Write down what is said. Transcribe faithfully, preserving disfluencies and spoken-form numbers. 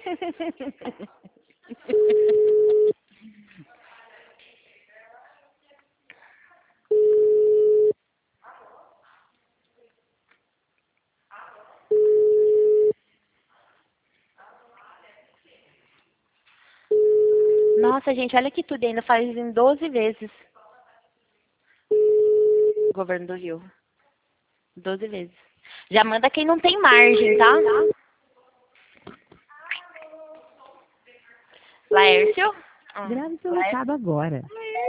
Nossa, gente, olha que tudo, ainda faz em doze vezes. O governo do Rio. doze vezes. Já manda quem não tem margem, tá? Laércio? Grave pelo Laércio? cabo agora.